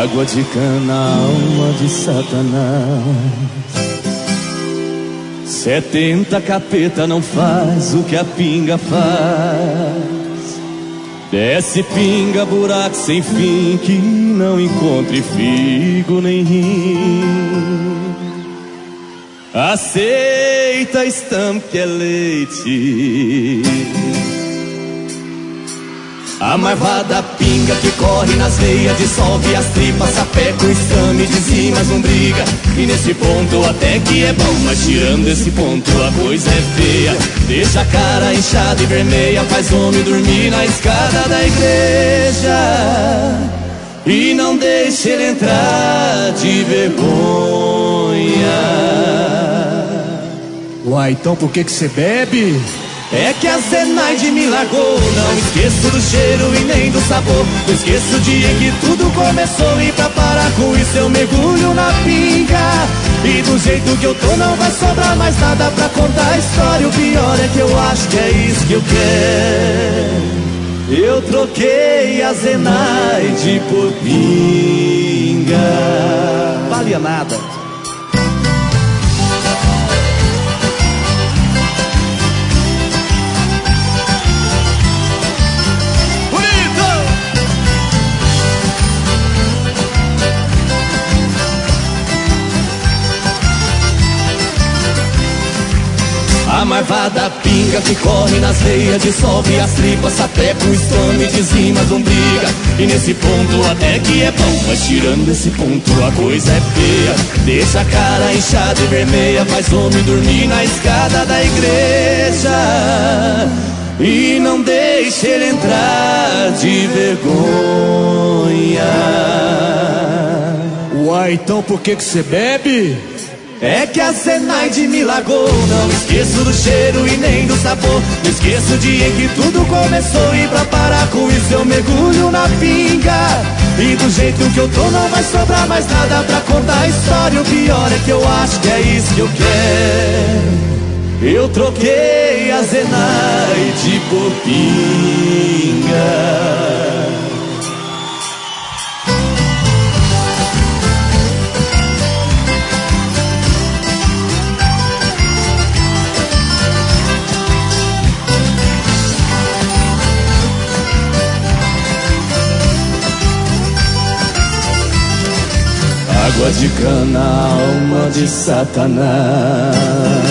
Água de cana, alma de Satanás. 70 capeta não faz o que a pinga faz. Desce pinga, buraco sem fim, que não encontre figo nem rim. Aceita, estampa que é leite. A marvada pinga que corre nas veias, dissolve as tripas, sapé com exame, dizima, mas não briga. E nesse ponto até que é bom, mas tirando esse ponto a coisa é feia. Deixa a cara inchada e vermelha, faz homem dormir na escada da igreja. E não deixa ele entrar de vergonha. Uai, então por que você bebe? É que a Zenaide me largou. Não esqueço do cheiro e nem do sabor. Não esqueço o dia em que tudo começou. E pra parar com isso eu mergulho na pinga. E do jeito que eu tô não vai sobrar mais nada pra contar a história. O pior é que eu acho que é isso que eu quero. Eu troquei a Zenaide por pinga. Valia nada. A marvada pinga que corre nas veias, dissolve as tripas, sapé com estômago, dizima, não briga. E nesse ponto até que é bom, mas tirando esse ponto a coisa é feia. Deixa a cara inchada e vermelha, faz homem dormir na escada da igreja. E não deixa ele entrar de vergonha. Uai, então por que você bebe? É que a Zenaide me largou. Não esqueço do cheiro e nem do sabor. Não esqueço o dia em que tudo começou. E pra parar com isso eu mergulho na pinga. E do jeito que eu tô não vai sobrar mais nada pra contar a história. O pior é que eu acho que é isso que eu quero. Eu troquei a Zenaide por pinga. Água de cana, alma de Satanás.